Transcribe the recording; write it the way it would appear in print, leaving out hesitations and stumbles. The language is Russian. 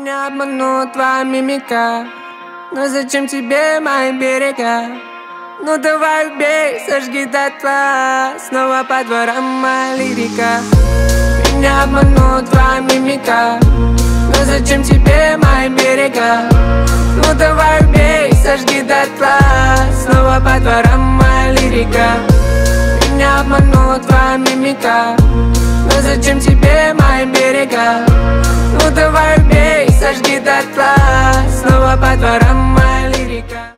Меня обманут твоя мимика, но зачем тебе мои берега? Ну давай убей, сожги дотла, снова по дворам моя лирика. Меня обманут твоя мимика, но зачем тебе мои берега? Ну давай убей, сожги дотла, снова по дворам моя лирика. Меня обманут твоя мимика, но зачем тебе мои берега? Ну давай убей, сожги дотла, снова по дворам